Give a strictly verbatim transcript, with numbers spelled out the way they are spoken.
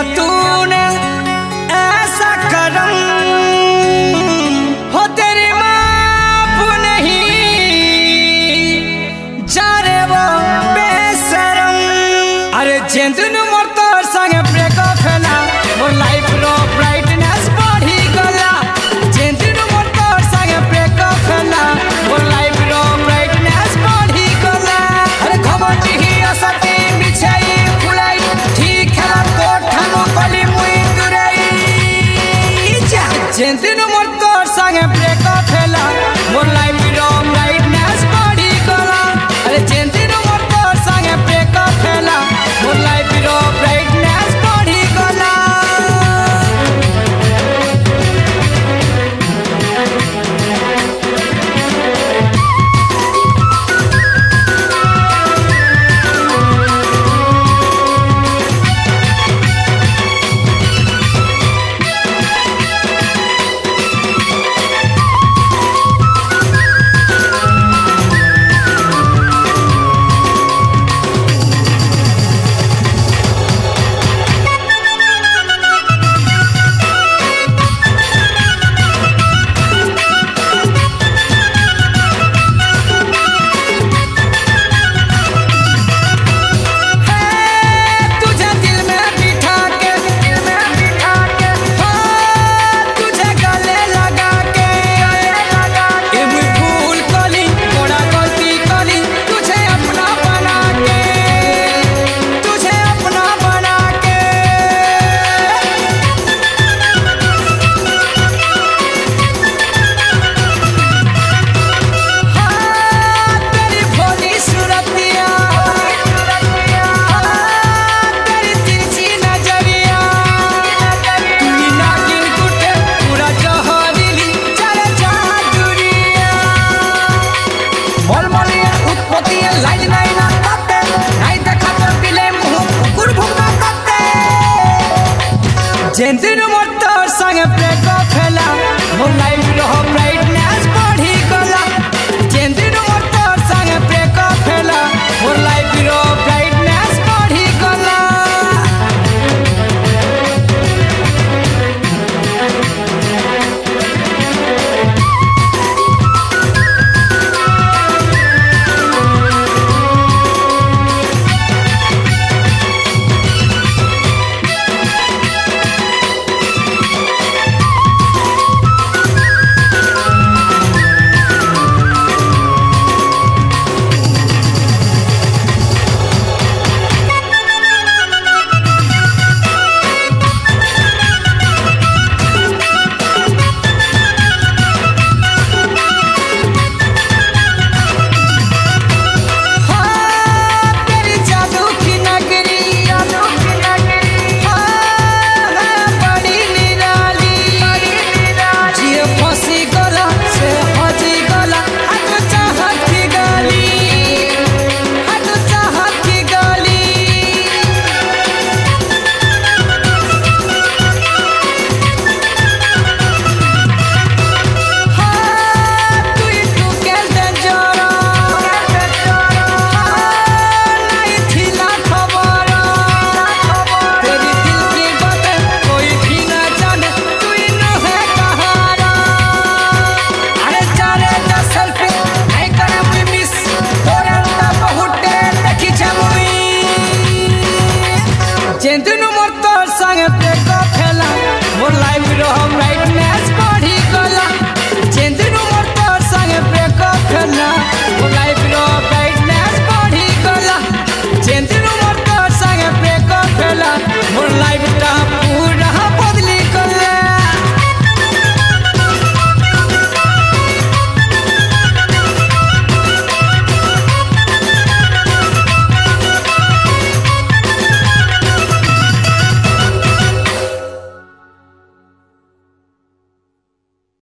तूने ऐसा करम, हो तेरी माफ नहीं जा रे वो बेशरम। अरे जेंदन मोर तोर संगे ब्रेकअप फेला मोर लाइफ रो ब्राइटनेस बढ़ी गला। जेंदन मोर तोर संगे ब्रेकअप फेला मोर लाइफ रो ब्राइटनेस बढ़ी गला। अरे खबर ही असती बिछाई फुलाई ठीक खेला तो ठानो कली मुई दुराई। जेंदन मोर तोर संगे ब्रेकअप फेला मोर लाइफ रो ब्राइटनेस बढ़ी गला। अरे जेंदन मोर तोर संगे ब्रेकअप फेला मोर लाइफ रो ब्राइटनेस बढ़ी गला। जेंदन मोर तोर संगे ब्रेकअप फेला मोर लाइफ रो ब्राइटनेस बढ़ी गला। जेंदन मोर तोर संगे ब्रेकअप फेला मोर लाइफ रो ब्राइटनेस बढ़ी गला। जेंदन मोर तोर संगे